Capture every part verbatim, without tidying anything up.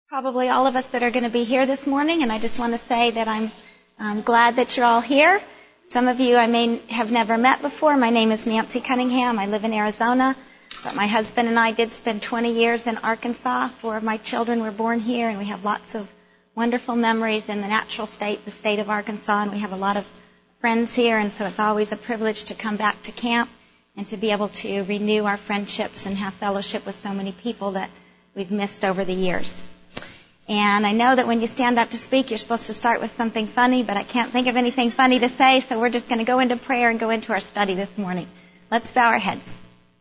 probably all of us that are going to be here this morning, and I just want to say that I'm um, glad that you're all here. Some of you I may have never met before. My name is Nancy Cunningham. I live in Arizona, but my husband and I did spend twenty years in Arkansas. Four of my children were born here, and we have lots of wonderful memories in the natural state, the state of Arkansas, and we have a lot of friends here, and so it's always a privilege to come back to camp and to be able to renew our friendships and have fellowship with so many people that we've missed over the years. And I know that when you stand up to speak, you're supposed to start with something funny, but I can't think of anything funny to say, so we're just going to go into prayer and go into our study this morning. Let's bow our heads.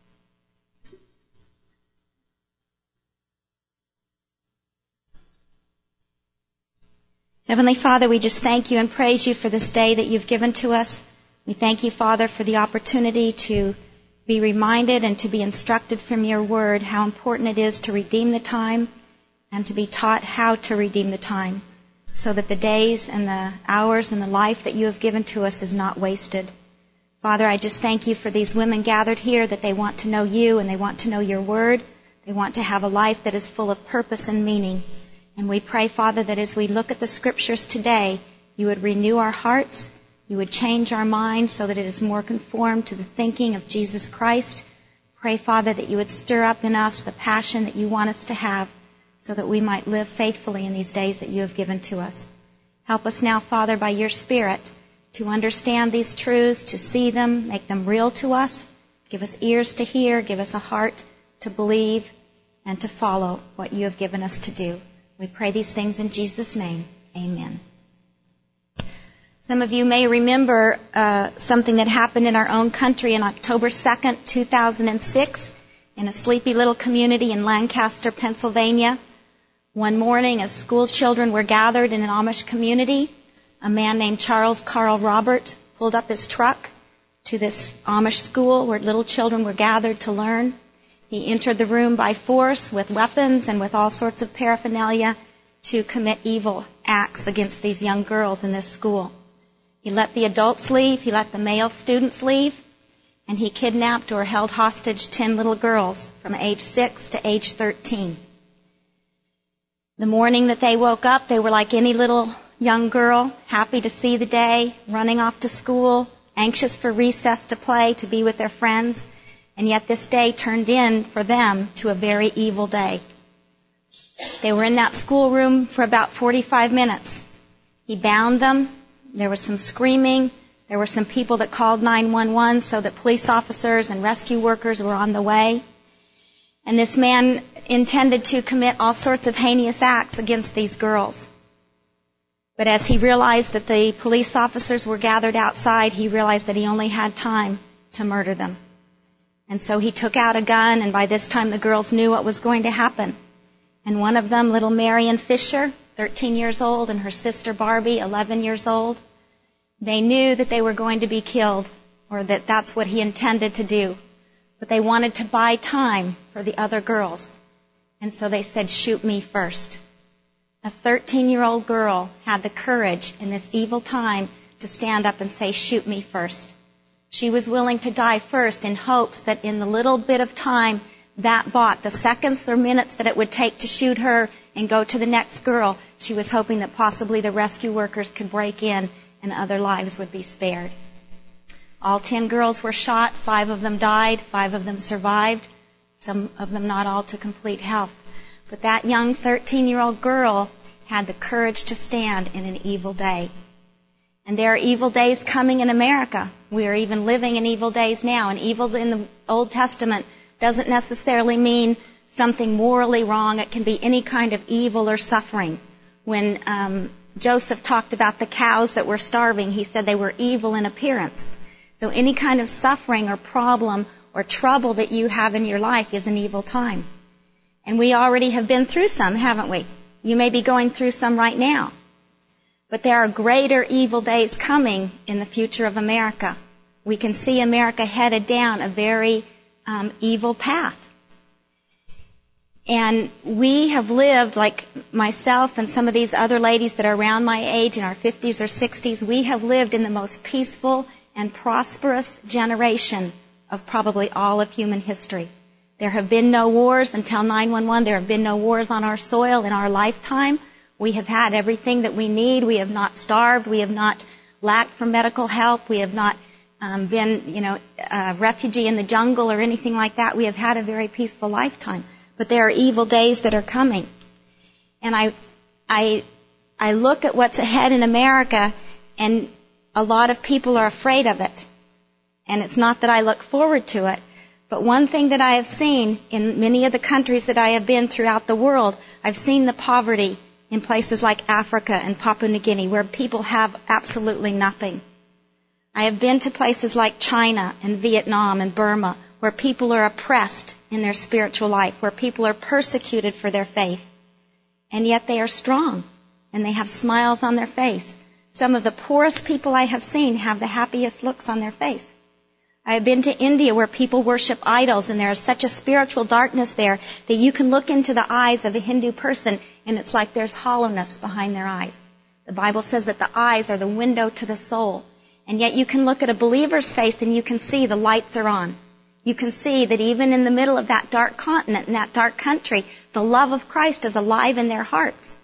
Heavenly Father, we just thank you and praise you for this day that you've given to us. We thank you, Father, for the opportunity to be reminded and to be instructed from your word how important it is to redeem the time and to be taught how to redeem the time so that the days and the hours and the life that you have given to us is not wasted. Father, I just thank you for these women gathered here, that they want to know you and they want to know your word. They want to have a life that is full of purpose and meaning. And we pray, Father, that as we look at the scriptures today, you would renew our hearts, you would change our minds so that it is more conformed to the thinking of Jesus Christ. Pray, Father, that you would stir up in us the passion that you want us to have so that we might live faithfully in these days that you have given to us. Help us now, Father, by your Spirit, to understand these truths, to see them, make them real to us. Give us ears to hear, give us a heart to believe, and to follow what you have given us to do. We pray these things in Jesus' name. Amen. Some of you may remember uh, something that happened in our own country on October second, two thousand six, in a sleepy little community in Lancaster, Pennsylvania. One morning, as school children were gathered in an Amish community, a man named Charles Carl Robert pulled up his truck to this Amish school where little children were gathered to learn. He entered the room by force with weapons and with all sorts of paraphernalia to commit evil acts against these young girls in this school. He let the adults leave, he let the male students leave, and he kidnapped or held hostage ten little girls from age six to age thirteen. The morning that they woke up, they were like any little young girl, happy to see the day, running off to school, anxious for recess to play, to be with their friends. And yet this day turned in for them to a very evil day. They were in that schoolroom for about forty-five minutes. He bound them. There was some screaming. There were some people that called nine one one so that police officers and rescue workers were on the way. And this man intended to commit all sorts of heinous acts against these girls. But as he realized that the police officers were gathered outside, he realized that he only had time to murder them. And so he took out a gun, and by this time the girls knew what was going to happen. And one of them, little Marion Fisher, thirteen years old, and her sister Barbie, eleven years old, they knew that they were going to be killed, or that that's what he intended to do. But they wanted to buy time for the other girls. And so they said, shoot me first. A thirteen-year-old girl had the courage in this evil time to stand up and say, shoot me first. She was willing to die first in hopes that in the little bit of time that bought, the seconds or minutes that it would take to shoot her and go to the next girl, she was hoping that possibly the rescue workers could break in and other lives would be spared. All ten girls were shot. Five of them died. Five of them survived. Some of them not all to complete health. But that young thirteen-year-old girl had the courage to stand in an evil day. And there are evil days coming in America. We are even living in evil days now. And evil in the Old Testament doesn't necessarily mean something morally wrong. It can be any kind of evil or suffering. When um, Joseph talked about the cows that were starving, he said they were evil in appearance. So any kind of suffering or problem or trouble that you have in your life is an evil time. And we already have been through some, haven't we? You may be going through some right now. But there are greater evil days coming in the future of America. We can see America headed down a very um, evil path. And we have lived, like myself and some of these other ladies that are around my age in our fifties or sixties, we have lived in the most peaceful and prosperous generation of probably all of human history. There have been no wars until nine one one. There have been no wars on our soil in our lifetime. We have had everything that we need. We have not starved. We have not lacked for medical help. We have not um, been, you know, a refugee in the jungle or anything like that. We have had a very peaceful lifetime. But there are evil days that are coming. And I, I, I look at what's ahead in America, and a lot of people are afraid of it. And it's not that I look forward to it. But one thing that I have seen in many of the countries that I have been throughout the world, I've seen the poverty in places like Africa and Papua New Guinea, where people have absolutely nothing. I have been to places like China and Vietnam and Burma, where people are oppressed in their spiritual life, where people are persecuted for their faith. And yet they are strong, and they have smiles on their face. Some of the poorest people I have seen have the happiest looks on their face. I have been to India, where people worship idols, and there is such a spiritual darkness there that you can look into the eyes of a Hindu person and it's like there's hollowness behind their eyes. The Bible says that the eyes are the window to the soul. And yet you can look at a believer's face and you can see the lights are on. You can see that even in the middle of that dark continent, in that dark country, the love of Christ is alive in their hearts.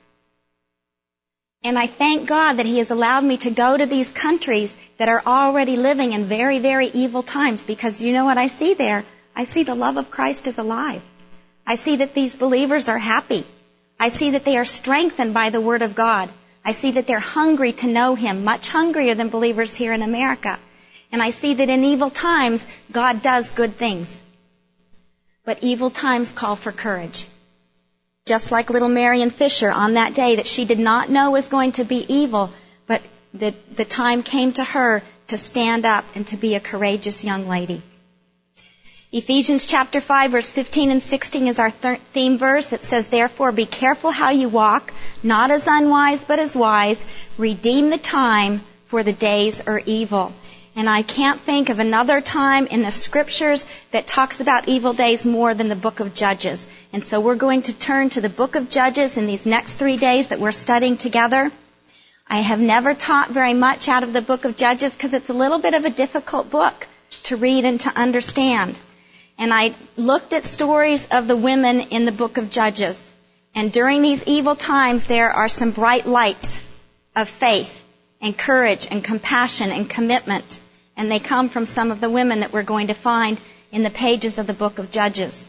And I thank God that He has allowed me to go to these countries that are already living in very, very evil times, because you know what I see there? I see the love of Christ is alive. I see that these believers are happy. I see that they are strengthened by the Word of God. I see that they're hungry to know Him, much hungrier than believers here in America. And I see that in evil times, God does good things. But evil times call for courage. Just like little Marion Fisher on that day that she did not know was going to be evil, but the, the time came to her to stand up and to be a courageous young lady. Ephesians chapter five, verse fifteen and sixteen is our th- theme verse. It says, "Therefore be careful how you walk, not as unwise, but as wise. Redeem the time, for the days are evil." And I can't think of another time in the Scriptures that talks about evil days more than the book of Judges. And so we're going to turn to the book of Judges in these next three days that we're studying together. I have never taught very much out of the book of Judges because it's a little bit of a difficult book to read and to understand. And I looked at stories of the women in the book of Judges. And during these evil times, there are some bright lights of faith and courage and compassion and commitment. And they come from some of the women that we're going to find in the pages of the book of Judges.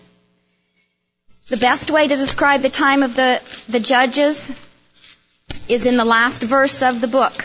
The best way to describe the time of the, the Judges is in the last verse of the book.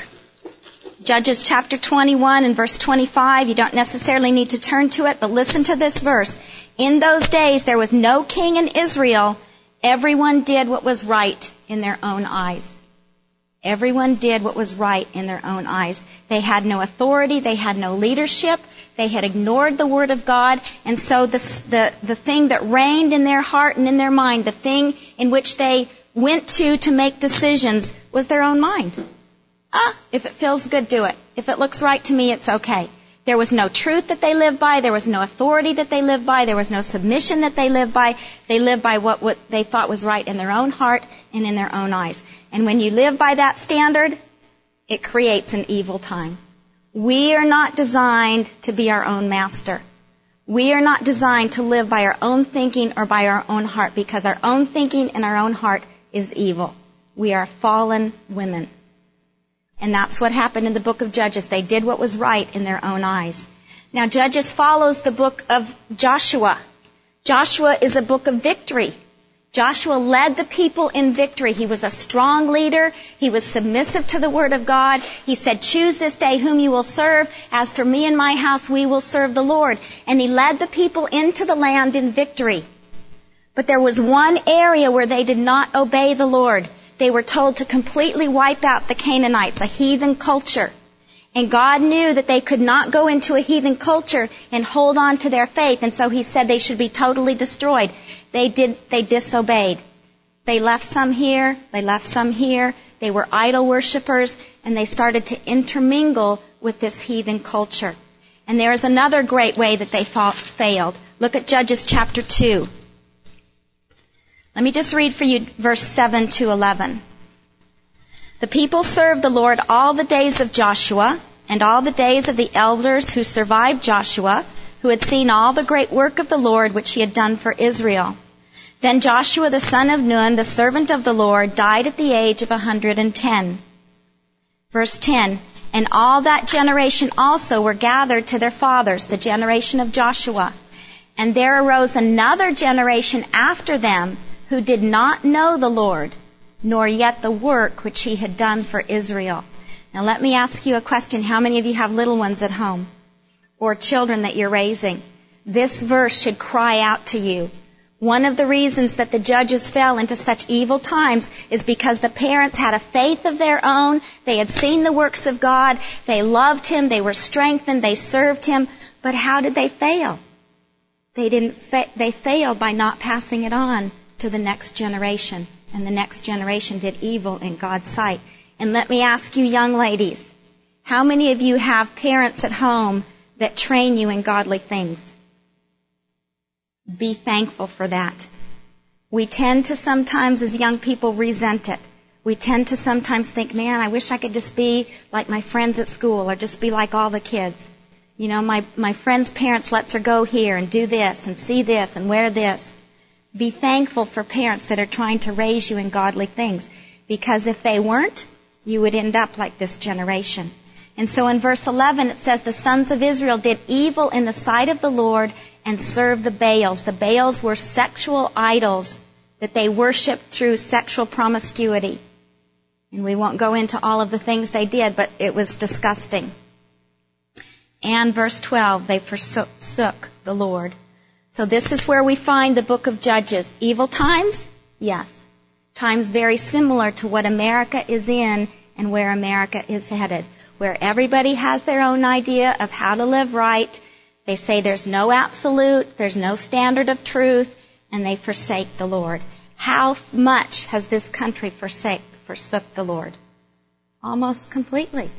Judges chapter twenty-one and verse twenty-five. You don't necessarily need to turn to it, but listen to this verse. "In those days there was no king in Israel. Everyone did what was right in their own eyes." Everyone did what was right in their own eyes. They had no authority. They had no leadership. They had ignored the Word of God. And so the, the, the thing that reigned in their heart and in their mind, the thing in which they went to to make decisions, was their own mind. Ah, if it feels good, do it. If it looks right to me, it's okay. There was no truth that they lived by. There was no authority that they lived by. There was no submission that they lived by. They lived by what, what they thought was right in their own heart and in their own eyes. And when you live by that standard, it creates an evil time. We are not designed to be our own master. We are not designed to live by our own thinking or by our own heart, because our own thinking and our own heart is evil. We are fallen women. And that's what happened in the book of Judges. They did what was right in their own eyes. Now, Judges follows the book of Joshua. Joshua is a book of victory. Joshua led the people in victory. He was a strong leader. He was submissive to the Word of God. He said, "Choose this day whom you will serve. As for me and my house, we will serve the Lord." And he led the people into the land in victory. But there was one area where they did not obey the Lord. They were told to completely wipe out the Canaanites, a heathen culture. And God knew that they could not go into a heathen culture and hold on to their faith. And so He said they should be totally destroyed. They did, they disobeyed. They left some here, they left some here. They were idol worshippers, and they started to intermingle with this heathen culture. And there is another great way that they fought, failed. Look at Judges chapter two. Let me just read for you verse seven to eleven. "The people served the Lord all the days of Joshua and all the days of the elders who survived Joshua, who had seen all the great work of the Lord which he had done for Israel. Then Joshua the son of Nun, the servant of the Lord, died at the age of a hundred and ten. Verse ten, and all that generation also were gathered to their fathers, the generation of Joshua. And there arose another generation after them who did not know the Lord, nor yet the work which he had done for Israel. Now let me ask you a question. How many of you have little ones at home or children that you're raising? This verse should cry out to you. One of the reasons that the judges fell into such evil times is because the parents had a faith of their own. They had seen the works of God. They loved him. They were strengthened. They served him. But how did they fail? They didn't. Fa- they failed by not passing it on to the next generation. And the next generation did evil in God's sight. And let me ask you, young ladies, how many of you have parents at home that train you in godly things? Be thankful for that. We tend to sometimes, as young people, resent it. We tend to sometimes think, man, I wish I could just be like my friends at school or just be like all the kids. You know, my, my friend's parents lets her go here and do this and see this and wear this. Be thankful for parents that are trying to raise you in godly things, because if they weren't, you would end up like this generation. And so in verse eleven it says, the sons of Israel did evil in the sight of the Lord and served the Baals. The Baals were sexual idols that they worshipped through sexual promiscuity. And we won't go into all of the things they did, but it was disgusting. And verse twelve, they forsook the Lord. So this is where we find the book of Judges. Evil times? Yes. Times very similar to what America is in and where America is headed, where everybody has their own idea of how to live right. They say there's no absolute, there's no standard of truth, and they forsake the Lord. How much has this country forsake, forsook the Lord? Almost completely.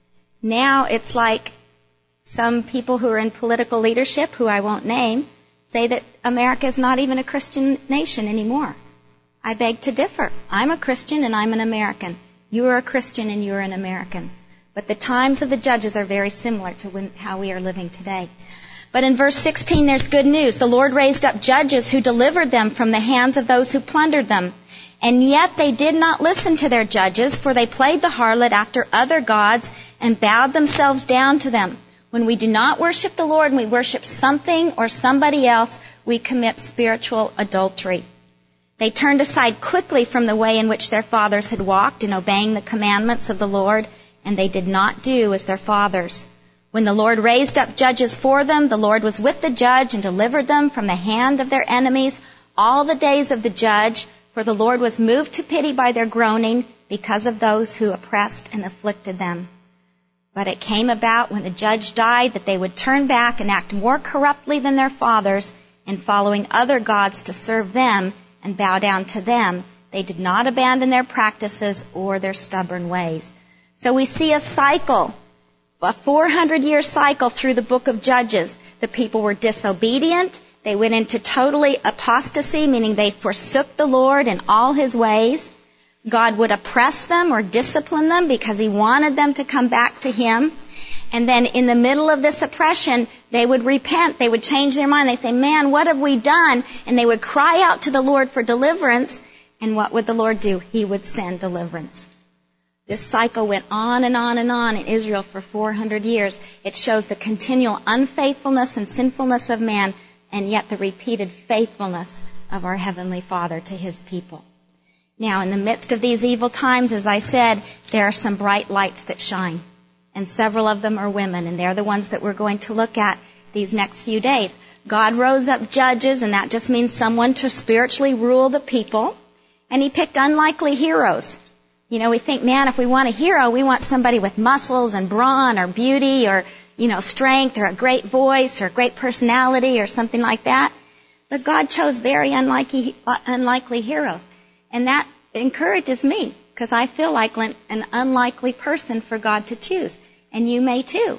Now it's like some people who are in political leadership, who I won't name, say that America is not even a Christian nation anymore. I beg to differ. I'm a Christian and I'm an American. You are a Christian and you're an American. But the times of the judges are very similar to when, how we are living today. But in verse sixteen, there's good news. The Lord raised up judges who delivered them from the hands of those who plundered them. And yet they did not listen to their judges, for they played the harlot after other gods and bowed themselves down to them. When we do not worship the Lord and we worship something or somebody else, we commit spiritual adultery. They turned aside quickly from the way in which their fathers had walked in obeying the commandments of the Lord, and they did not do as their fathers. When the Lord raised up judges for them, the Lord was with the judge and delivered them from the hand of their enemies all the days of the judge, for the Lord was moved to pity by their groaning because of those who oppressed and afflicted them. But it came about when the judge died that they would turn back and act more corruptly than their fathers in following other gods to serve them and bow down to them. They did not abandon their practices or their stubborn ways. So we see a cycle, a four hundred year cycle through the book of Judges. The people were disobedient. They went into totally apostasy, meaning they forsook the Lord in all his ways. God would oppress them or discipline them because he wanted them to come back to him. And then in the middle of this oppression, they would repent. They would change their mind. They say, man, what have we done? And they would cry out to the Lord for deliverance. And what would the Lord do? He would send deliverance. This cycle went on and on and on in Israel for four hundred years. It shows the continual unfaithfulness and sinfulness of man, and yet the repeated faithfulness of our Heavenly Father to his people. Now, in the midst of these evil times, as I said, there are some bright lights that shine. And several of them are women, and they're the ones that we're going to look at these next few days. God rose up judges, and that just means someone to spiritually rule the people. And he picked unlikely heroes. You know, we think, man, if we want a hero, we want somebody with muscles and brawn or beauty or, you know, strength or a great voice or a great personality or something like that. But God chose very unlikely, unlikely heroes. And that encourages me, because I feel like an unlikely person for God to choose. And you may too.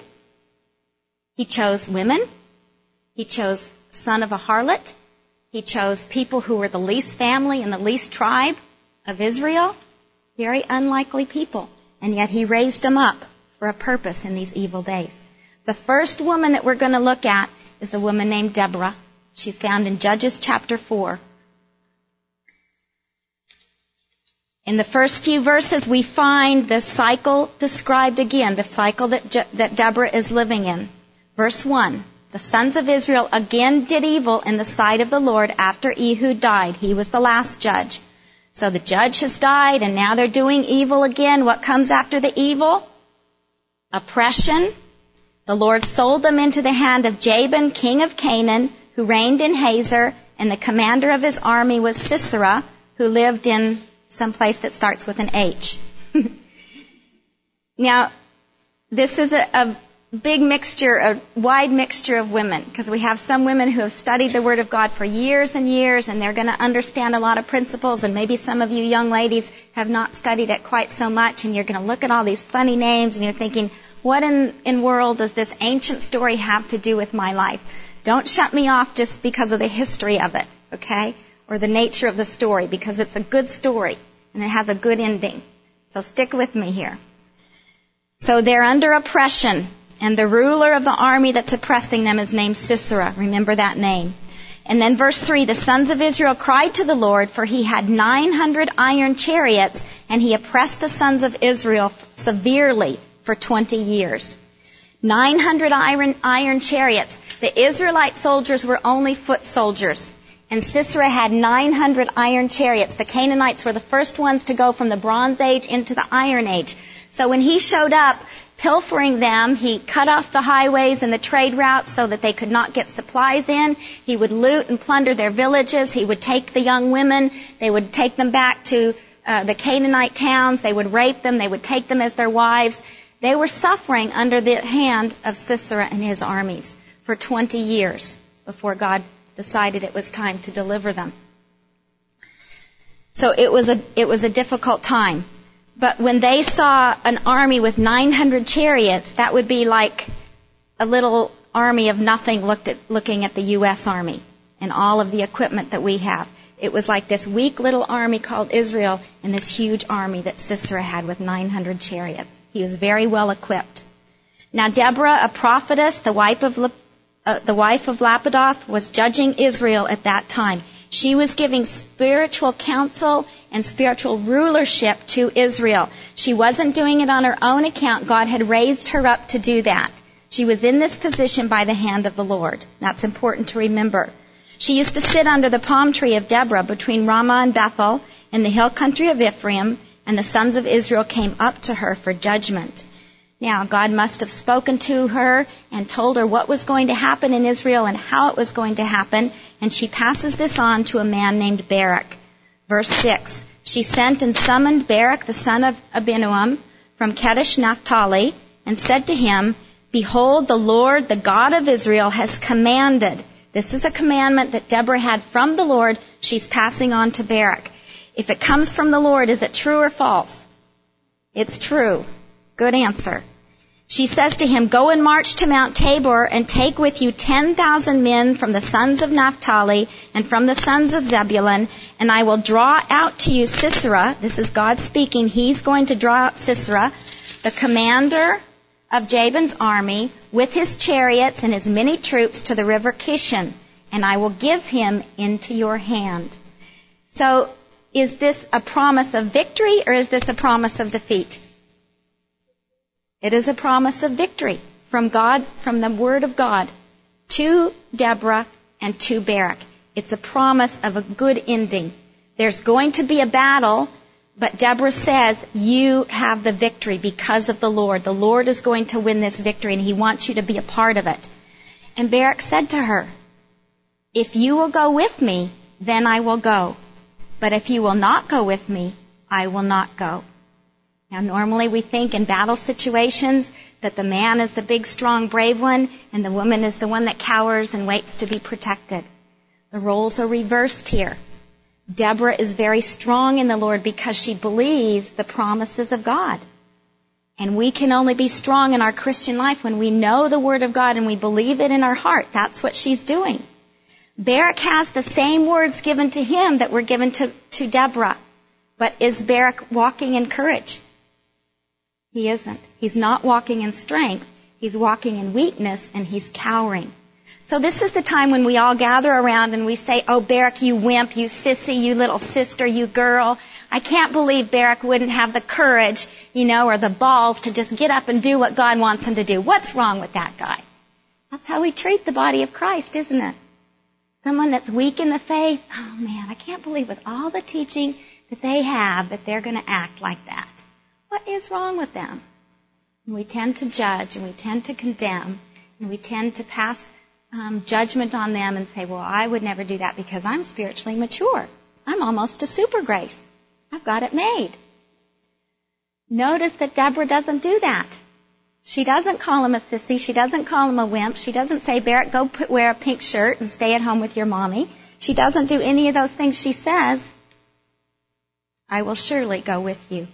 He chose women. He chose son of a harlot. He chose people who were the least family and the least tribe of Israel. Very unlikely people. And yet he raised them up for a purpose in these evil days. The first woman that we're going to look at is a woman named Deborah. She's found in Judges chapter four. In the first few verses, we find the cycle described again, the cycle that, Je- that Deborah is living in. Verse one, the sons of Israel again did evil in the sight of the Lord after Ehud died. He was the last judge. So the judge has died, and now they're doing evil again. What comes after the evil? Oppression. The Lord sold them into the hand of Jabin, king of Canaan, who reigned in Hazor, and the commander of his army was Sisera, who lived in some place that starts with an H. Now, this is a, a big mixture, a wide mixture of women, because we have some women who have studied the Word of God for years and years, and they're going to understand a lot of principles, and maybe some of you young ladies have not studied it quite so much, and you're going to look at all these funny names, and you're thinking, what in in world does this ancient story have to do with my life? Don't shut me off just because of the history of it, okay? Or the nature of the story, because it's a good story and it has a good ending. So stick with me here. So they're under oppression, and the ruler of the army that's oppressing them is named Sisera. Remember that name. And then verse three, the sons of Israel cried to the Lord, for he had nine hundred iron chariots, and he oppressed the sons of Israel severely for twenty years. nine hundred iron, iron chariots. The Israelite soldiers were only foot soldiers. And Sisera had nine hundred iron chariots. The Canaanites were the first ones to go from the Bronze Age into the Iron Age. So when he showed up pilfering them, he cut off the highways and the trade routes so that they could not get supplies in. He would loot and plunder their villages. He would take the young women. They would take them back to uh, the Canaanite towns. They would rape them. They would take them as their wives. They were suffering under the hand of Sisera and his armies for twenty years before God decided it was time to deliver them. So it was a it was a difficult time. But when they saw an army with nine hundred chariots, that would be like a little army of nothing looked at, looking at the U S Army and all of the equipment that we have. It was like this weak little army called Israel and this huge army that Sisera had with nine hundred chariots. He was very well equipped. Now Deborah, a prophetess, the wife of Uh, the wife of Lapidoth, was judging Israel at that time. She was giving spiritual counsel and spiritual rulership to Israel. She wasn't doing it on her own account. God had raised her up to do that. She was in this position by the hand of the Lord. That's important to remember. She used to sit under the palm tree of Deborah between Ramah and Bethel in the hill country of Ephraim, and the sons of Israel came up to her for judgment. Now, God must have spoken to her and told her what was going to happen in Israel and how it was going to happen, and she passes this on to a man named Barak. Verse six, she sent and summoned Barak, the son of Abinoam, from Kadesh Naphtali, and said to him, Behold, the Lord, the God of Israel, has commanded. This is a commandment that Deborah had from the Lord. She's passing on to Barak. If it comes from the Lord, is it true or false? It's true. Good answer. She says to him, Go and march to Mount Tabor and take with you ten thousand men from the sons of Naphtali and from the sons of Zebulun, and I will draw out to you Sisera. This is God speaking. He's going to draw out Sisera, the commander of Jabin's army, with his chariots and his many troops to the river Kishon, and I will give him into your hand. So, is this a promise of victory or is this a promise of defeat? It is a promise of victory from God, from the Word of God, to Deborah and to Barak. It's a promise of a good ending. There's going to be a battle, but Deborah says, you have the victory because of the Lord. The Lord is going to win this victory, and He wants you to be a part of it. And Barak said to her, If you will go with me, then I will go. But if you will not go with me, I will not go. Now, normally we think in battle situations that the man is the big, strong, brave one, and the woman is the one that cowers and waits to be protected. The roles are reversed here. Deborah is very strong in the Lord because she believes the promises of God. And we can only be strong in our Christian life when we know the Word of God and we believe it in our heart. That's what she's doing. Barak has the same words given to him that were given to, to Deborah. But is Barak walking in courage? He isn't. He's not walking in strength. He's walking in weakness, and he's cowering. So this is the time when we all gather around and we say, oh, Barak, you wimp, you sissy, you little sister, you girl. I can't believe Barak wouldn't have the courage, you know, or the balls to just get up and do what God wants him to do. What's wrong with that guy? That's how we treat the body of Christ, isn't it? Someone that's weak in the faith, oh man, I can't believe with all the teaching that they have that they're going to act like that. What is wrong with them? And we tend to judge and we tend to condemn and we tend to pass um, judgment on them and say, well, I would never do that because I'm spiritually mature. I'm almost a super grace. I've got it made. Notice that Deborah doesn't do that. She doesn't call him a sissy. She doesn't call him a wimp. She doesn't say, Barak, go put, wear a pink shirt and stay at home with your mommy. She doesn't do any of those things. She says, I will surely go with you.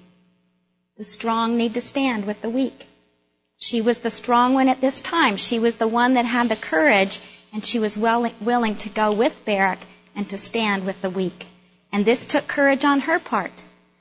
The strong need to stand with the weak. She was the strong one at this time. She was the one that had the courage, and she was well, willing to go with Barak and to stand with the weak. And this took courage on her part.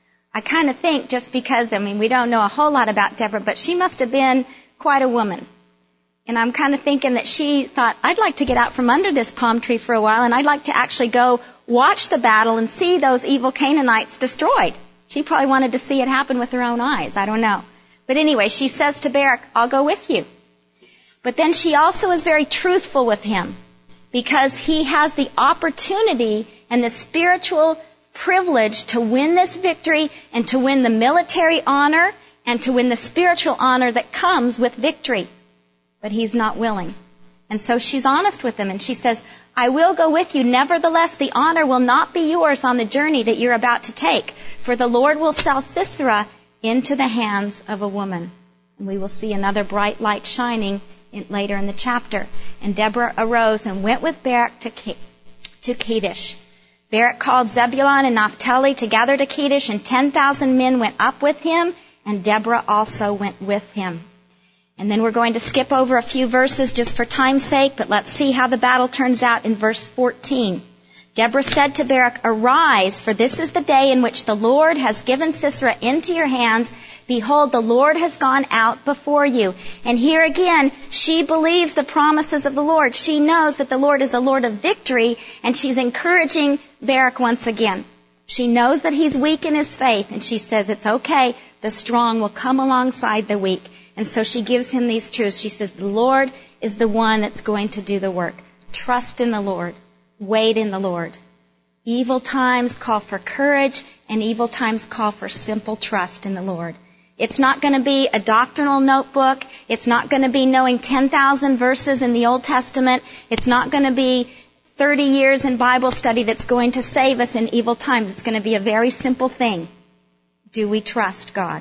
I kind of think just because, I mean, we don't know a whole lot about Deborah, but she must have been quite a woman. And I'm kind of thinking that she thought, I'd like to get out from under this palm tree for a while, and I'd like to actually go watch the battle and see those evil Canaanites destroyed. She probably wanted to see it happen with her own eyes. I don't know. But anyway, she says to Barak, I'll go with you. But then she also is very truthful with him because he has the opportunity and the spiritual privilege to win this victory and to win the military honor and to win the spiritual honor that comes with victory. But he's not willing. And so she's honest with him and she says, I will go with you. Nevertheless, the honor will not be yours on the journey that you're about to take. For the Lord will sell Sisera into the hands of a woman. And we will see another bright light shining in, later in the chapter. And Deborah arose and went with Barak to, to Kadesh. Barak called Zebulun and Naphtali together to Kadesh, and ten thousand men went up with him, and Deborah also went with him. And then we're going to skip over a few verses just for time's sake, but let's see how the battle turns out in verse fourteen. Deborah said to Barak, Arise, for this is the day in which the Lord has given Sisera into your hands. Behold, the Lord has gone out before you. And here again, she believes the promises of the Lord. She knows that the Lord is a Lord of victory, and she's encouraging Barak once again. She knows that he's weak in his faith, and she says, it's okay, the strong will come alongside the weak. And so she gives him these truths. She says, the Lord is the one that's going to do the work. Trust in the Lord. Wait in the Lord. Evil times call for courage, and evil times call for simple trust in the Lord. It's not going to be a doctrinal notebook. It's not going to be knowing ten thousand verses in the Old Testament. It's not going to be thirty years in Bible study that's going to save us in evil times. It's going to be a very simple thing. Do we trust God?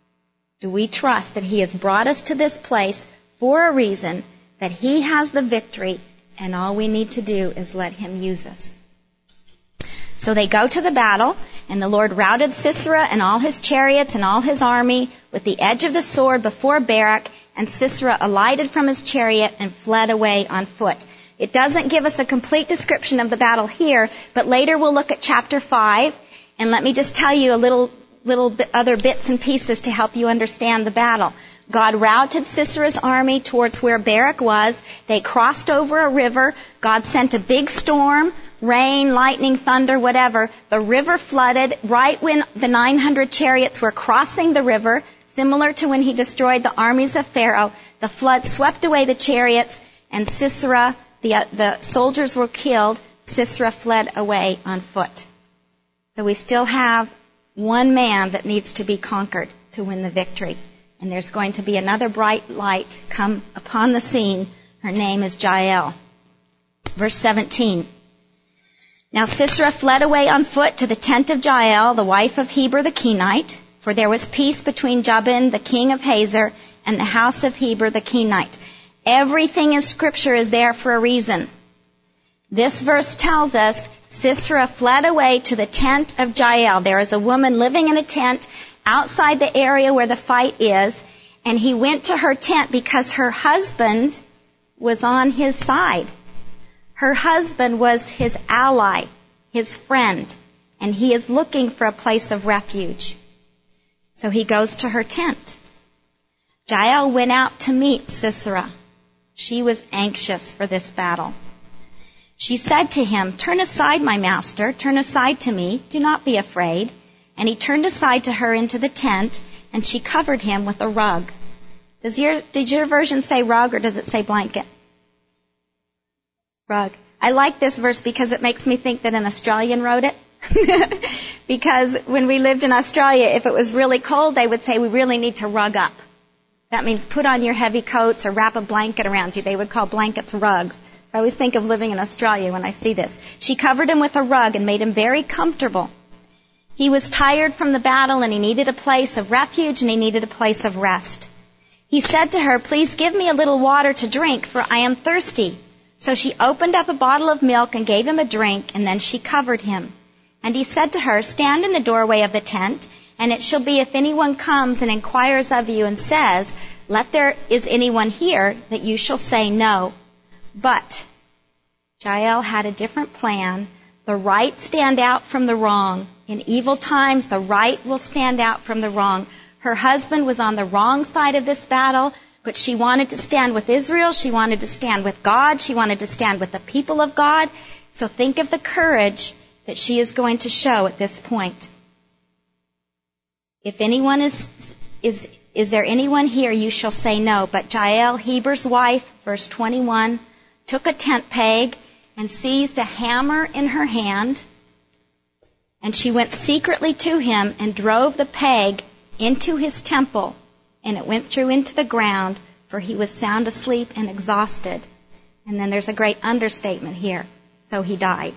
Do we trust that He has brought us to this place for a reason, that He has the victory, and all we need to do is let Him use us? So they go to the battle, and the Lord routed Sisera and all his chariots and all his army with the edge of the sword before Barak, and Sisera alighted from his chariot and fled away on foot. It doesn't give us a complete description of the battle here, but later we'll look at chapter five, and let me just tell you a little, little bit, other bits and pieces to help you understand the battle. God routed Sisera's army towards where Barak was. They crossed over a river. God sent a big storm, rain, lightning, thunder, whatever. The river flooded right when the nine hundred chariots were crossing the river, similar to when he destroyed the armies of Pharaoh. The flood swept away the chariots, and Sisera, the, uh, the soldiers were killed. Sisera fled away on foot. So we still have one man that needs to be conquered to win the victory. And there's going to be another bright light come upon the scene. Her name is Jael. Verse seventeen. Now Sisera fled away on foot to the tent of Jael, the wife of Heber the Kenite, for there was peace between Jabin, the king of Hazor, and the house of Heber the Kenite. Everything in Scripture is there for a reason. This verse tells us Sisera fled away to the tent of Jael. There is a woman living in a tent outside the area where the fight is, and he went to her tent because her husband was on his side. Her husband was his ally, his friend, and he is looking for a place of refuge. So he goes to her tent. Jael went out to meet Sisera. She was anxious for this battle. She said to him, "Turn aside, my master, turn aside to me, do not be afraid." And he turned aside to her into the tent, and she covered him with a rug. Does your, did your version say rug, or does it say blanket? Rug. I like this verse because it makes me think that an Australian wrote it. Because when we lived in Australia, if it was really cold, they would say, "We really need to rug up." That means put on your heavy coats or wrap a blanket around you. They would call blankets rugs. I always think of living in Australia when I see this. She covered him with a rug and made him very comfortable. He was tired from the battle, and he needed a place of refuge, and he needed a place of rest. He said to her, "Please give me a little water to drink, for I am thirsty." So she opened up a bottle of milk and gave him a drink, and then she covered him. And he said to her, "Stand in the doorway of the tent, and it shall be if anyone comes and inquires of you and says, 'Let there is anyone here,' that you shall say no." But Jael had a different plan. The right stand out from the wrong. In evil times, the right will stand out from the wrong. Her husband was on the wrong side of this battle, but she wanted to stand with Israel. She wanted to stand with God. She wanted to stand with the people of God. So think of the courage that she is going to show at this point. If anyone is, is, is there anyone here, you shall say no. But Jael, Heber's wife, verse twenty-one, took a tent peg and seized a hammer in her hand, and she went secretly to him and drove the peg into his temple, and it went through into the ground, for he was sound asleep and exhausted. And then there's a great understatement here. So he died.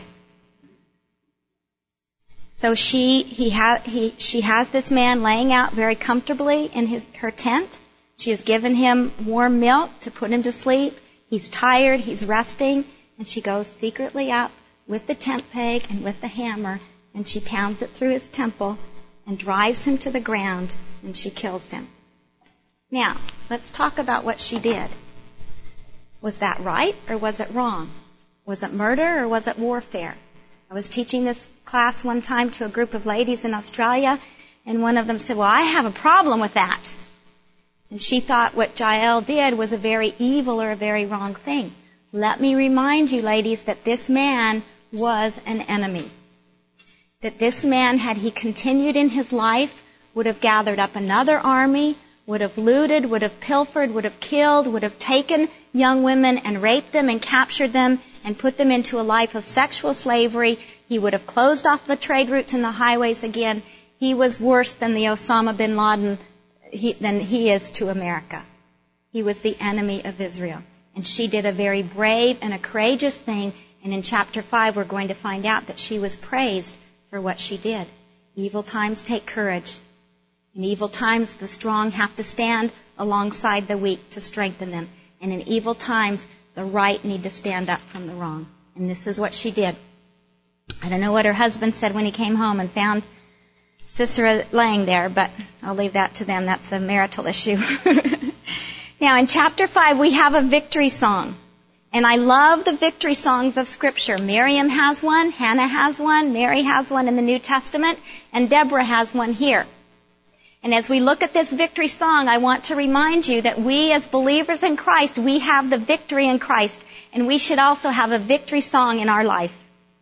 So she, he ha, he, she has this man laying out very comfortably in his, her tent. She has given him warm milk to put him to sleep. He's tired. He's resting. And she goes secretly up with the tent peg and with the hammer, and she pounds it through his temple and drives him to the ground, and she kills him. Now, let's talk about what she did. Was that right or was it wrong? Was it murder or was it warfare? I was teaching this class one time to a group of ladies in Australia, and one of them said, "Well, I have a problem with that." And she thought what Jael did was a very evil or a very wrong thing. Let me remind you, ladies, that this man was an enemy. That this man, had he continued in his life, would have gathered up another army, would have looted, would have pilfered, would have killed, would have taken young women and raped them and captured them and put them into a life of sexual slavery. He would have closed off the trade routes and the highways again. He was worse than the Osama bin Laden he, than he is to America. He was the enemy of Israel. And she did a very brave and a courageous thing. And in chapter five, we're going to find out that she was praised for what she did. Evil times take courage. In evil times, the strong have to stand alongside the weak to strengthen them. And in evil times, the right need to stand up from the wrong. And this is what she did. I don't know what her husband said when he came home and found Sisera laying there, but I'll leave that to them. That's a marital issue. Now, in chapter five, we have a victory song. And I love the victory songs of Scripture. Miriam has one, Hannah has one, Mary has one in the New Testament, and Deborah has one here. And as we look at this victory song, I want to remind you that we as believers in Christ, we have the victory in Christ, and we should also have a victory song in our life.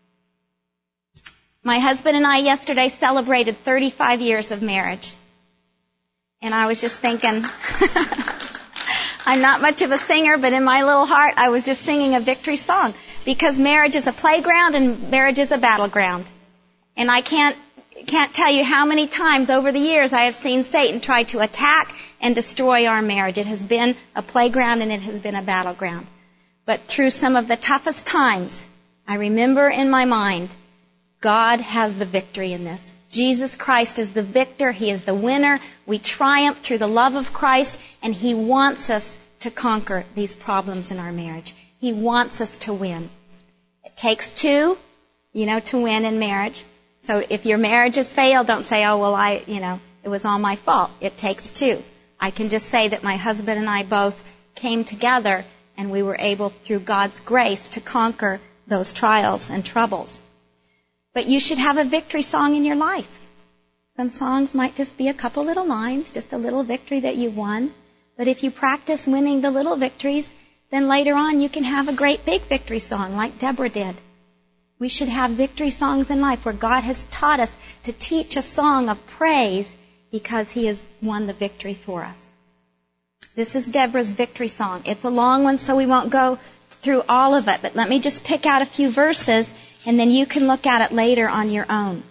My husband and I yesterday celebrated thirty-five years of marriage. And I was just thinking, I'm not much of a singer, but in my little heart, I was just singing a victory song. Because marriage is a playground and marriage is a battleground. And I can't can't tell you how many times over the years I have seen Satan try to attack and destroy our marriage. It has been a playground and it has been a battleground. But through some of the toughest times, I remember in my mind, God has the victory in this. Jesus Christ is the victor. He is the winner. We triumph through the love of Christ, and He wants us to conquer these problems in our marriage. He wants us to win. It takes two, you know, to win in marriage. So if your marriage has failed, don't say, oh, well, I, you know, it was all my fault. It takes two. I can just say that my husband and I both came together, and we were able, through God's grace, to conquer those trials and troubles. But you should have a victory song in your life. Some songs might just be a couple little lines, just a little victory that you won. But if you practice winning the little victories, then later on you can have a great big victory song like Deborah did. We should have victory songs in life where God has taught us to teach a song of praise because He has won the victory for us. This is Deborah's victory song. It's a long one, so we won't go through all of it, but let me just pick out a few verses, and then you can look at it later on your own.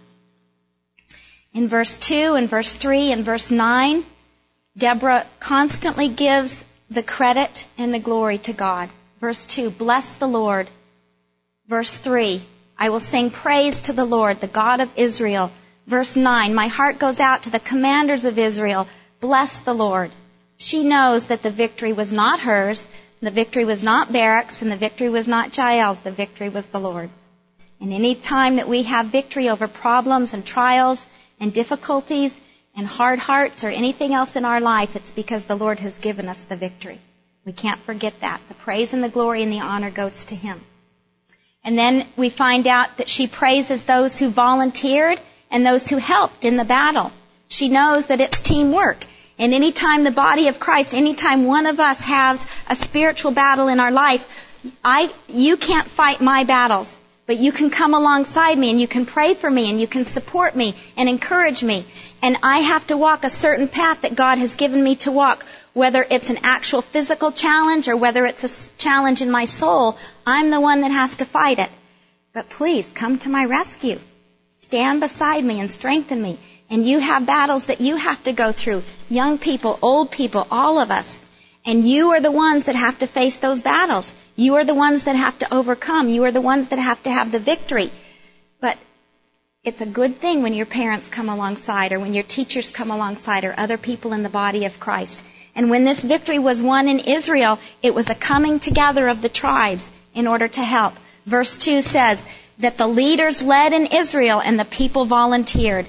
In verse two and verse three and verse nine, Deborah constantly gives the credit and the glory to God. Verse two, bless the Lord. Verse three, I will sing praise to the Lord, the God of Israel. Verse nine, my heart goes out to the commanders of Israel. Bless the Lord. She knows that the victory was not hers, the victory was not Barak's, and the victory was not Jael's. The victory was the Lord's. And any time that we have victory over problems and trials and difficulties and hard hearts or anything else in our life, it's because the Lord has given us the victory. We can't forget that. The praise and the glory and the honor goes to Him. And then we find out that she praises those who volunteered and those who helped in the battle. She knows that it's teamwork. And any time the body of Christ, any time one of us has a spiritual battle in our life, I, you can't fight my battles, but you can come alongside me and you can pray for me and you can support me and encourage me. And I have to walk a certain path that God has given me to walk, whether it's an actual physical challenge or whether it's a challenge in my soul. I'm the one that has to fight it. But please come to my rescue. Stand beside me and strengthen me. And you have battles that you have to go through. Young people, old people, all of us. And you are the ones that have to face those battles. You are the ones that have to overcome. You are the ones that have to have the victory. But it's a good thing when your parents come alongside or when your teachers come alongside or other people in the body of Christ. And when this victory was won in Israel, it was a coming together of the tribes in order to help. Verse two says that the leaders led in Israel and the people volunteered.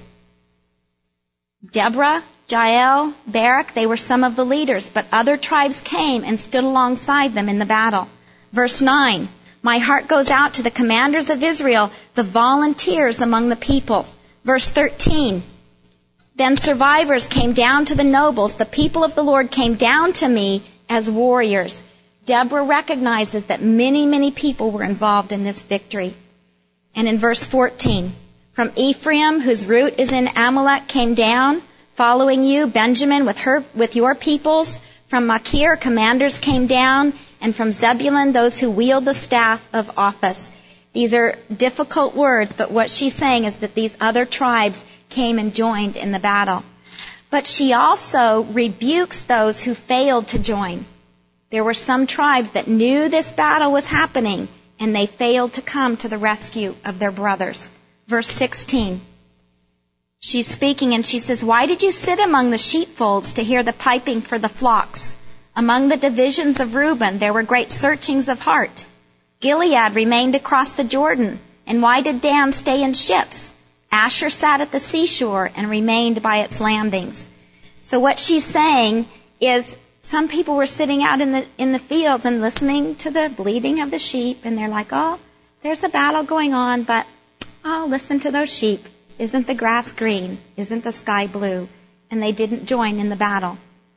Deborah, Jael, Barak, they were some of the leaders, but other tribes came and stood alongside them in the battle. Verse nine, my heart goes out to the commanders of Israel, the volunteers among the people. Verse thirteen, then survivors came down to the nobles, the people of the Lord came down to me as warriors. Deborah recognizes that many, many people were involved in this victory. And in verse fourteen, from Ephraim, whose root is in Amalek, came down, following you, Benjamin with her, with your peoples. From Machir, commanders came down, and from Zebulun, those who wield the staff of office. These are difficult words, but what she's saying is that these other tribes came and joined in the battle. But she also rebukes those who failed to join. There were some tribes that knew this battle was happening, and they failed to come to the rescue of their brothers. Verse sixteen. She's speaking and she says, why did you sit among the sheepfolds to hear the piping for the flocks? Among the divisions of Reuben there were great searchings of heart. Gilead remained across the Jordan. And why did Dan stay in ships? Asher sat at the seashore and remained by its landings. So what she's saying is some people were sitting out in the in the fields and listening to the bleating of the sheep, and they're like, oh, there's a battle going on, but oh, listen to those sheep. Isn't the grass green? Isn't the sky blue? And they didn't join in the battle.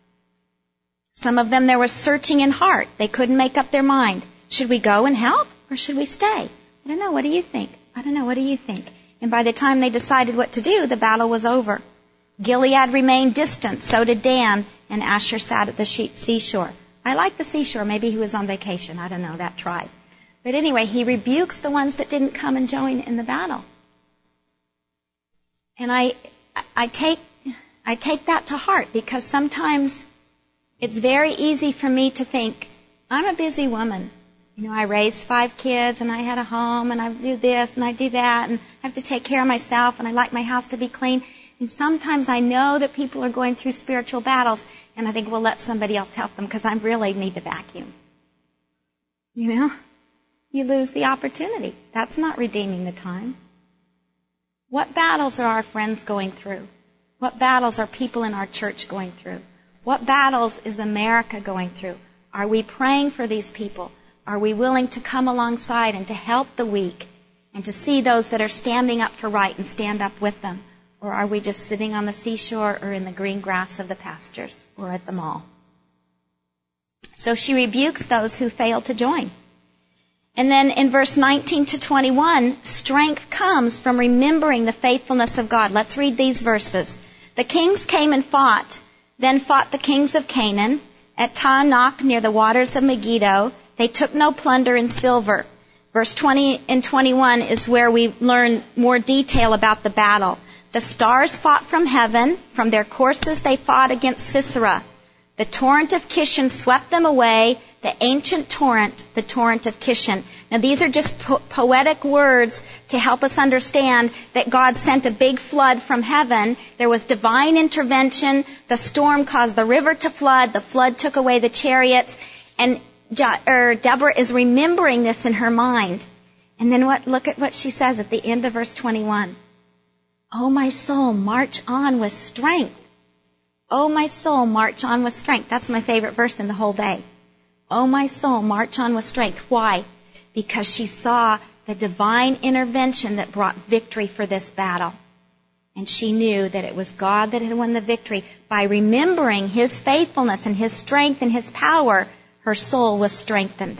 Some of them, there was searching in heart. They couldn't make up their mind. Should we go and help or should we stay? I don't know. What do you think? I don't know. What do you think? And by the time they decided what to do, the battle was over. Gilead remained distant. So did Dan. And Asher sat at the seashore. I like the seashore. Maybe he was on vacation. I don't know, that tribe. But anyway, he rebukes the ones that didn't come and join in the battle. And I, I take, I take that to heart because sometimes it's very easy for me to think, I'm a busy woman. You know, I raised five kids and I had a home and I do this and I do that and I have to take care of myself and I like my house to be clean. And sometimes I know that people are going through spiritual battles and I think, well, let somebody else help them because I really need to vacuum. You know? You lose the opportunity. That's not redeeming the time. What battles are our friends going through? What battles are people in our church going through? What battles is America going through? Are we praying for these people? Are we willing to come alongside and to help the weak and to see those that are standing up for right and stand up with them? Or are we just sitting on the seashore or in the green grass of the pastures or at the mall? So she rebukes those who fail to join. And then in verse nineteen to twenty-one, strength comes from remembering the faithfulness of God. Let's read these verses. The kings came and fought, then fought the kings of Canaan at Taanach near the waters of Megiddo. They took no plunder in silver. Verse twenty and twenty-one is where we learn more detail about the battle. The stars fought from heaven. From their courses they fought against Sisera. The torrent of Kishon swept them away, the ancient torrent, the torrent of Kishon. Now these are just po- poetic words to help us understand that God sent a big flood from heaven. There was divine intervention. The storm caused the river to flood. The flood took away the chariots. And Je- er, Deborah is remembering this in her mind. And then what? Look at what she says at the end of verse twenty-one. Oh, my soul, march on with strength. Oh, my soul, march on with strength. That's my favorite verse in the whole day. Oh, my soul, march on with strength. Why? Because she saw the divine intervention that brought victory for this battle. And she knew that it was God that had won the victory. By remembering His faithfulness and His strength and His power, her soul was strengthened.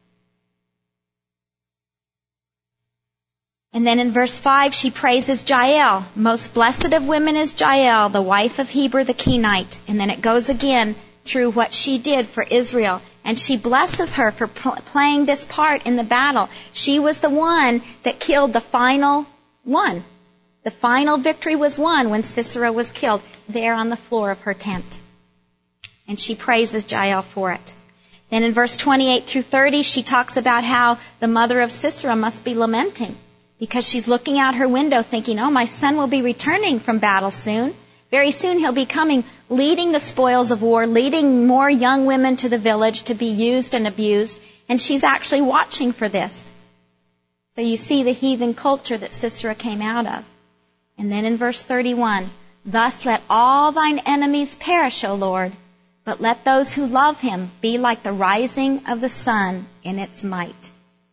And then in verse five, she praises Jael. Most blessed of women is Jael, the wife of Heber the Kenite. And then it goes again through what she did for Israel. And she blesses her for pl- playing this part in the battle. She was the one that killed the final one. The final victory was won when Sisera was killed there on the floor of her tent. And she praises Jael for it. Then in verse twenty-eight through thirty, she talks about how the mother of Sisera must be lamenting, because she's looking out her window thinking, oh, my son will be returning from battle soon. Very soon he'll be coming, leading the spoils of war, leading more young women to the village to be used and abused. And she's actually watching for this. So you see the heathen culture that Sisera came out of. And then in verse thirty-one, thus let all thine enemies perish, O Lord, but let those who love him be like the rising of the sun in its might.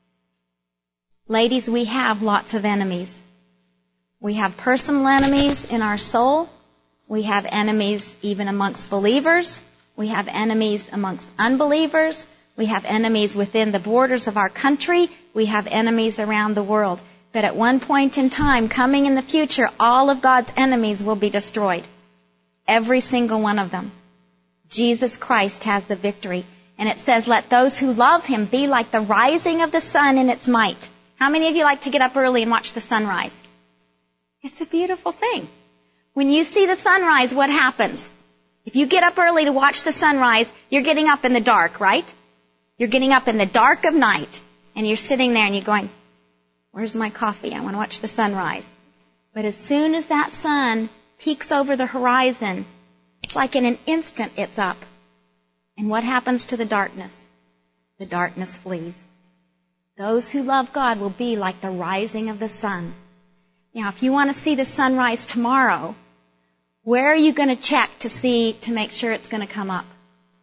Ladies, we have lots of enemies. We have personal enemies in our soul. We have enemies even amongst believers. We have enemies amongst unbelievers. We have enemies within the borders of our country. We have enemies around the world. But at one point in time, coming in the future, all of God's enemies will be destroyed. Every single one of them. Jesus Christ has the victory. And it says, let those who love him be like the rising of the sun in its might. How many of you like to get up early and watch the sunrise? It's a beautiful thing. When you see the sunrise, what happens? If you get up early to watch the sunrise, you're getting up in the dark, right? You're getting up in the dark of night, and you're sitting there and you're going, where's my coffee? I want to watch the sunrise. But as soon as that sun peeks over the horizon, it's like in an instant it's up. And what happens to the darkness? The darkness flees. Those who love God will be like the rising of the sun. Now, if you want to see the sunrise tomorrow, where are you going to check to see, to make sure it's going to come up?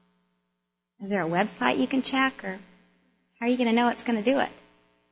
Is there a website you can check, or how are you going to know it's going to do it?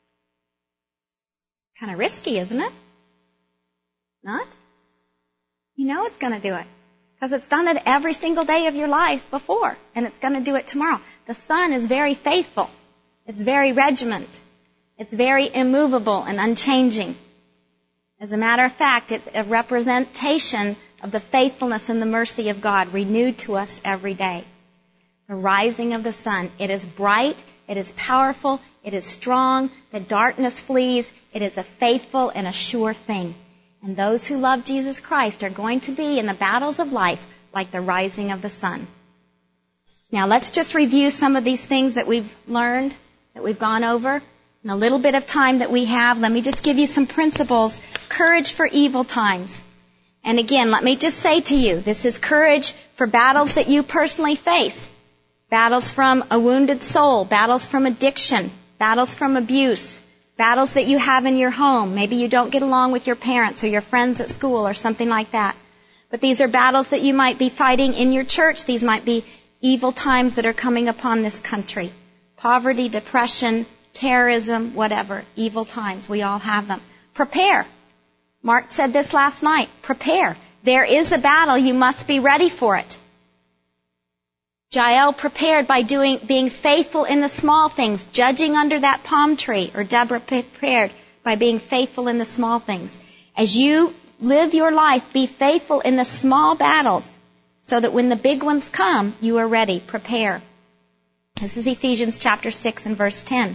Kind of risky, isn't it? Not? You know it's going to do it, because it's done it every single day of your life before, and it's going to do it tomorrow. The sun is very faithful. It's very regiment. It's very immovable and unchanging. As a matter of fact, it's a representation of the faithfulness and the mercy of God renewed to us every day. The rising of the sun. It is bright. It is powerful. It is strong. The darkness flees. It is a faithful and a sure thing. And those who love Jesus Christ are going to be in the battles of life like the rising of the sun. Now let's just review some of these things that we've learned, that we've gone over. In a little bit of time that we have, let me just give you some principles. Courage for evil times. And again, let me just say to you, this is courage for battles that you personally face. Battles from a wounded soul, battles from addiction, battles from abuse, battles that you have in your home. Maybe you don't get along with your parents or your friends at school or something like that. But these are battles that you might be fighting in your church. These might be evil times that are coming upon this country. Poverty, depression, terrorism, whatever. Evil times. We all have them. Prepare. Mark said this last night. Prepare. There is a battle. You must be ready for it. Jael prepared by doing, being faithful in the small things, judging under that palm tree, or Deborah prepared by being faithful in the small things. As you live your life, be faithful in the small battles, so that when the big ones come, you are ready. Prepare. This is Ephesians chapter six and verse ten.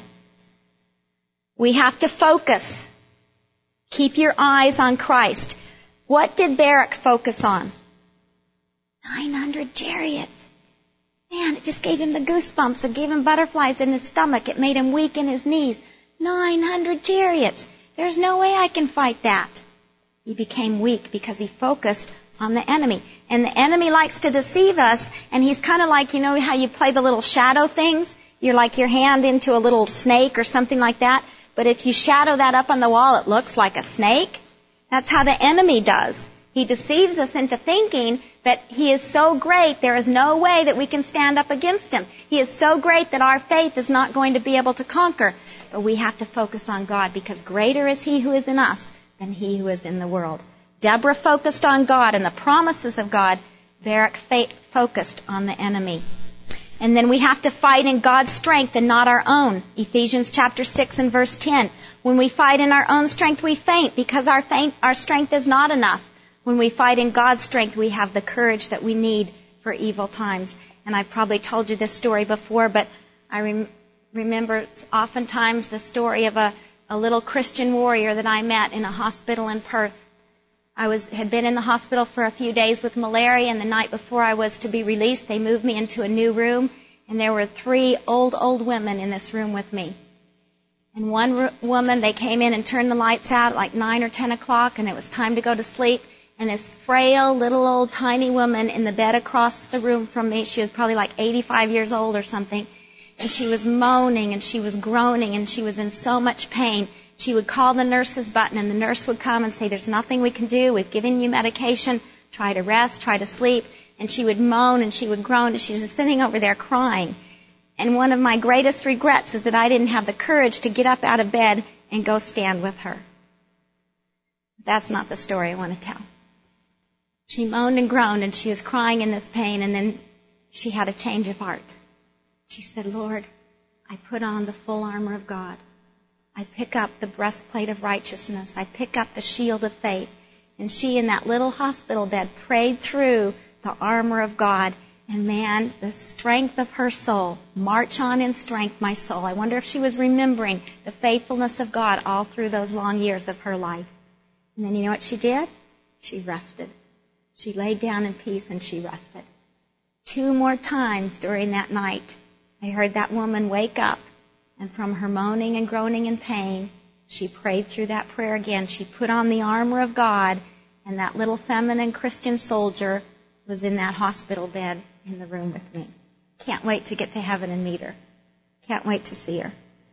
We have to focus. Keep your eyes on Christ. What did Barak focus on? nine hundred chariots. Man, it just gave him the goosebumps. It gave him butterflies in his stomach. It made him weak in his knees. nine hundred chariots. There's no way I can fight that. He became weak because he focused on the enemy. And the enemy likes to deceive us, and he's kind of like, you know how you play the little shadow things? You're like your hand into a little snake or something like that. But if you shadow that up on the wall, it looks like a snake. That's how the enemy does. He deceives us into thinking that he is so great, there is no way that we can stand up against him. He is so great that our faith is not going to be able to conquer. But we have to focus on God, because greater is he who is in us than he who is in the world. Deborah focused on God and the promises of God. Barak focused on the enemy. And then we have to fight in God's strength and not our own. Ephesians chapter six and verse ten. When we fight in our own strength, we faint, because our faint, our strength is not enough. When we fight in God's strength, we have the courage that we need for evil times. And I've probably told you this story before, but I rem- remember oftentimes the story of a, a little Christian warrior that I met in a hospital in Perth. I was had been in the hospital for a few days with malaria, and the night before I was to be released, they moved me into a new room, and there were three old, old women in this room with me. And one ro- woman, they came in and turned the lights out at like nine or ten o'clock, and it was time to go to sleep. And this frail, little old, tiny woman in the bed across the room from me, she was probably like eighty-five years old or something, and she was moaning and she was groaning and she was in so much pain. She would call the nurse's button, and the nurse would come and say, there's nothing we can do. We've given you medication. Try to rest, try to sleep. And she would moan and she would groan, and she was sitting over there crying. And one of my greatest regrets is that I didn't have the courage to get up out of bed and go stand with her. That's not the story I want to tell. She moaned and groaned, and she was crying in this pain, and then she had a change of heart. She said, Lord, I put on the full armor of God. I pick up the breastplate of righteousness. I pick up the shield of faith. And she, in that little hospital bed, prayed through the armor of God. And man, the strength of her soul, march on in strength, my soul. I wonder if she was remembering the faithfulness of God all through those long years of her life. And then you know what she did? She rested. She laid down in peace and she rested. Two more times during that night, I heard that woman wake up, and from her moaning and groaning in pain, she prayed through that prayer again. She put on the armor of God, and that little feminine Christian soldier was in that hospital bed in the room with me. Can't wait to get to heaven and meet her. Can't wait to see her.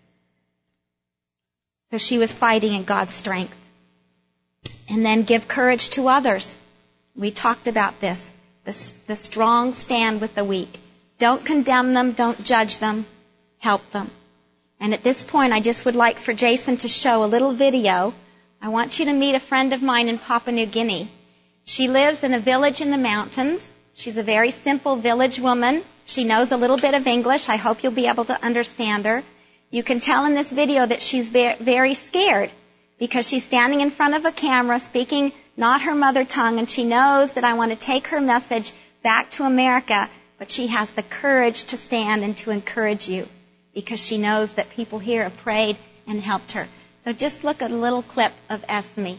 So she was fighting in God's strength. And then give courage to others. We talked about this. The, the strong stand with the weak. Don't condemn them. Don't judge them. Help them. And at this point, I just would like for Jason to show a little video. I want you to meet a friend of mine in Papua New Guinea. She lives in a village in the mountains. She's a very simple village woman. She knows a little bit of English. I hope you'll be able to understand her. You can tell in this video that she's very scared because she's standing in front of a camera speaking not her mother tongue, and she knows that I want to take her message back to America, but she has the courage to stand and to encourage you because she knows that people here have prayed and helped her. So just look at a little clip of Esme.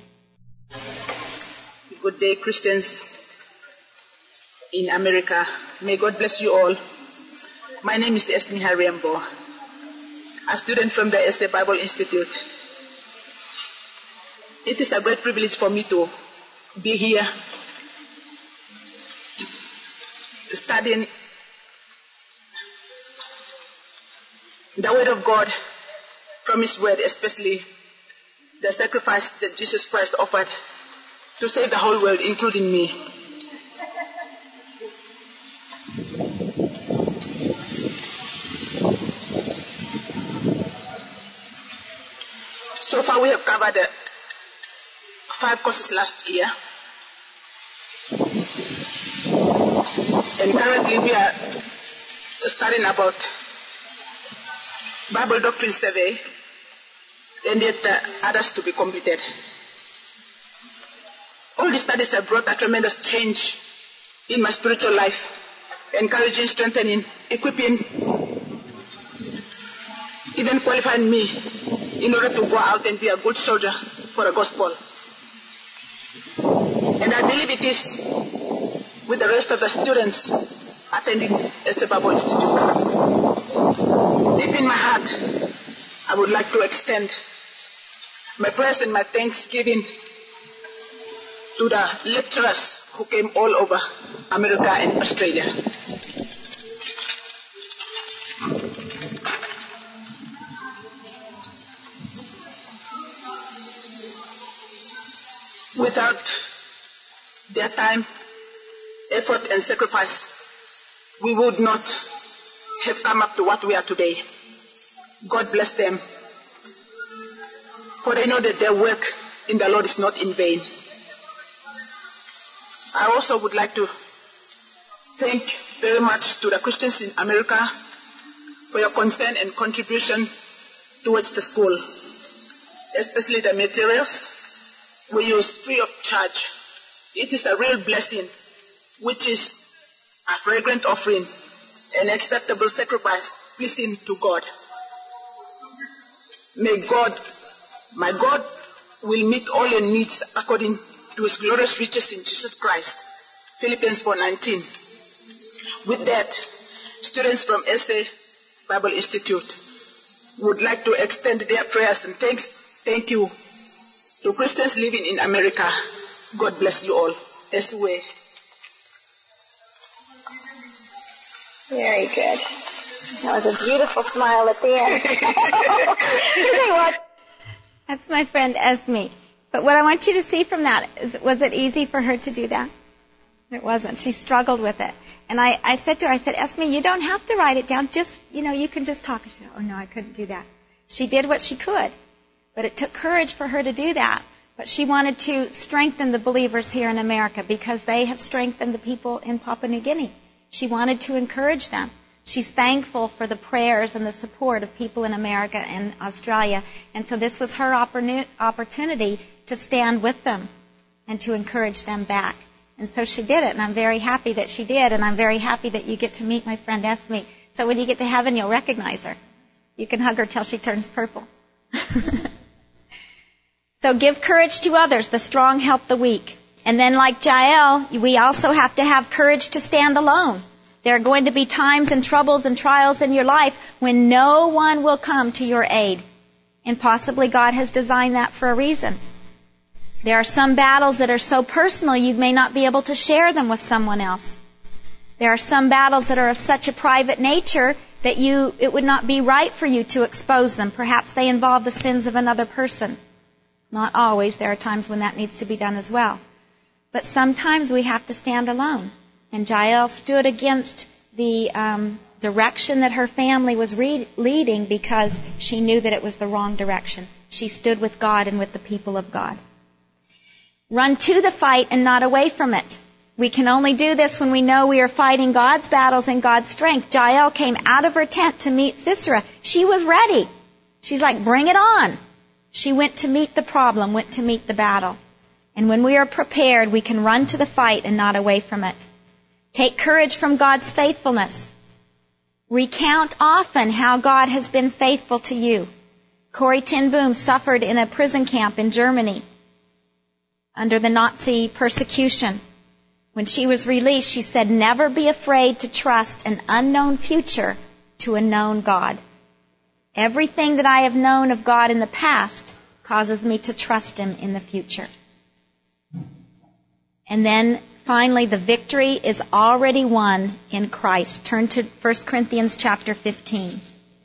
Good day, Christians in America. May God bless you all. My name is Esme Harembo, a student from the S A Bible Institute. It is a great privilege for me to be here studying the Word of God from His Word, especially the sacrifice that Jesus Christ offered to save the whole world, including me. So far we have covered uh, five courses last year. And currently we are studying about Bible doctrine survey, and yet uh, others to be completed. All these studies have brought a tremendous change in my spiritual life, encouraging, strengthening, equipping, even qualifying me in order to go out and be a good soldier for the gospel. And I believe it is with the rest of the students attending S A Bible Institute. Deep in my heart, I would like to extend my prayers and my thanksgiving to the lecturers who came all over America and Australia. Without their time, effort, and sacrifice, we would not have come up to what we are today. God bless them, for they know that their work in the Lord is not in vain. I also would like to thank very much to the Christians in America for your concern and contribution towards the school, especially the materials we use free of charge. It is a real blessing, which is a fragrant offering, an acceptable sacrifice pleasing to God. May God, my God, will meet all your needs according to his glorious riches in Jesus Christ. Philippians four nineteen. With that, students from S A Bible Institute would like to extend their prayers and thanks, thank you to Christians living in America. God bless you all. As we. Very good. That was a beautiful smile at the end. You know what? That's my friend Esme. But what I want you to see from that is, was it easy for her to do that? It wasn't. She struggled with it. And I, I said to her, I said, Esme, you don't have to write it down. Just, you know, you can just talk. She said, oh, no, I couldn't do that. She did what she could. But it took courage for her to do that. But she wanted to strengthen the believers here in America because they have strengthened the people in Papua New Guinea. She wanted to encourage them. She's thankful for the prayers and the support of people in America and Australia. And so this was her opportunity to stand with them and to encourage them back. And so she did it, and I'm very happy that she did, and I'm very happy that you get to meet my friend Esme. So when you get to heaven, you'll recognize her. You can hug her till she turns purple. So give courage to others. The strong help the weak. And then like Jael, we also have to have courage to stand alone. There are going to be times and troubles and trials in your life when no one will come to your aid. And possibly God has designed that for a reason. There are some battles that are so personal you may not be able to share them with someone else. There are some battles that are of such a private nature that you it would not be right for you to expose them. Perhaps they involve the sins of another person. Not always. There are times when that needs to be done as well. But sometimes we have to stand alone. And Jael stood against the um, direction that her family was re- leading because she knew that it was the wrong direction. She stood with God and with the people of God. Run to the fight and not away from it. We can only do this when we know we are fighting God's battles in God's strength. Jael came out of her tent to meet Sisera. She was ready. She's like, bring it on. She went to meet the problem, went to meet the battle. And when we are prepared, we can run to the fight and not away from it. Take courage from God's faithfulness. Recount often how God has been faithful to you. Corrie ten Boom suffered in a prison camp in Germany under the Nazi persecution. When she was released, she said, never be afraid to trust an unknown future to a known God. Everything that I have known of God in the past causes me to trust Him in the future. And then finally, the victory is already won in Christ. Turn to First Corinthians chapter fifteen.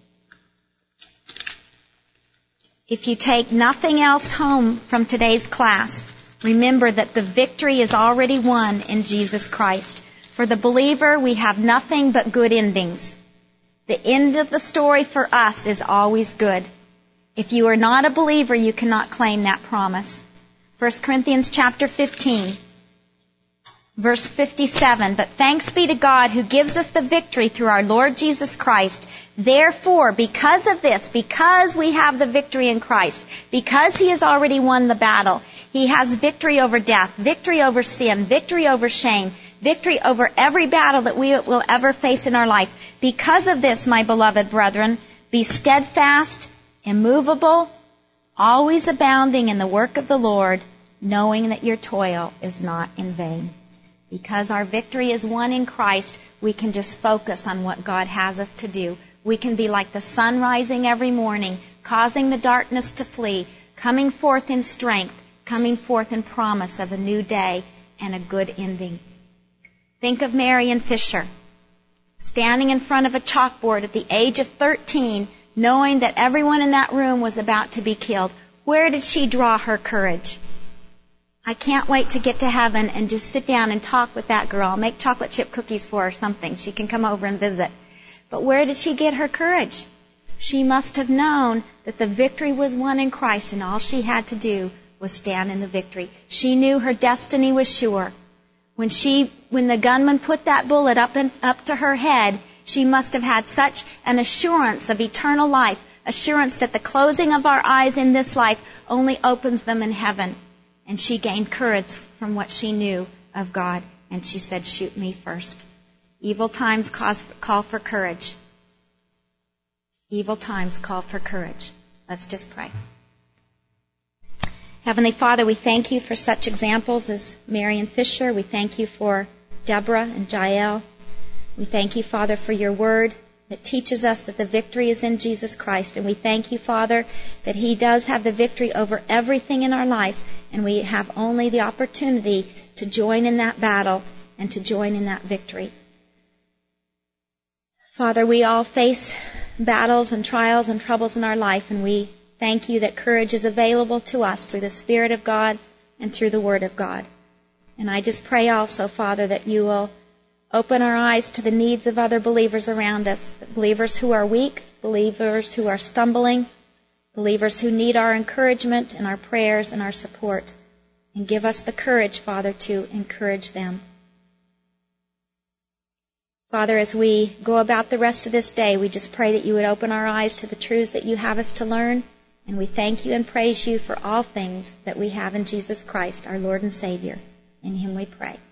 If you take nothing else home from today's class, remember that the victory is already won in Jesus Christ. For the believer, we have nothing but good endings. The end of the story for us is always good. If you are not a believer, you cannot claim that promise. First Corinthians chapter fifteen. Verse fifty-seven, but thanks be to God who gives us the victory through our Lord Jesus Christ. Therefore, because of this, because we have the victory in Christ, because He has already won the battle, He has victory over death, victory over sin, victory over shame, victory over every battle that we will ever face in our life. Because of this, my beloved brethren, be steadfast, immovable, always abounding in the work of the Lord, knowing that your toil is not in vain. Because our victory is won in Christ, we can just focus on what God has us to do. We can be like the sun rising every morning, causing the darkness to flee, coming forth in strength, coming forth in promise of a new day and a good ending. Think of Marion Fisher, standing in front of a chalkboard at the age of thirteen, knowing that everyone in that room was about to be killed. Where did she draw her courage? I can't wait to get to heaven and just sit down and talk with that girl. I'll make chocolate chip cookies for her or something. She can come over and visit. But where did she get her courage? She must have known that the victory was won in Christ, and all she had to do was stand in the victory. She knew her destiny was sure. When she, when the gunman put that bullet up and up to her head, she must have had such an assurance of eternal life, assurance that the closing of our eyes in this life only opens them in heaven. And she gained courage from what she knew of God. And she said, shoot me first. Evil times cause, call for courage. Evil times call for courage. Let's just pray. Heavenly Father, we thank you for such examples as Marion Fisher. We thank you for Deborah and Jael. We thank you, Father, for your word that teaches us that the victory is in Jesus Christ. And we thank you, Father, that He does have the victory over everything in our life. And we have only the opportunity to join in that battle and to join in that victory. Father, we all face battles and trials and troubles in our life, and we thank you that courage is available to us through the Spirit of God and through the Word of God. And I just pray also, Father, that you will open our eyes to the needs of other believers around us, believers who are weak, believers who are stumbling, believers who need our encouragement and our prayers and our support. And give us the courage, Father, to encourage them. Father, as we go about the rest of this day, we just pray that you would open our eyes to the truths that you have us to learn. And we thank you and praise you for all things that we have in Jesus Christ, our Lord and Savior. In Him we pray.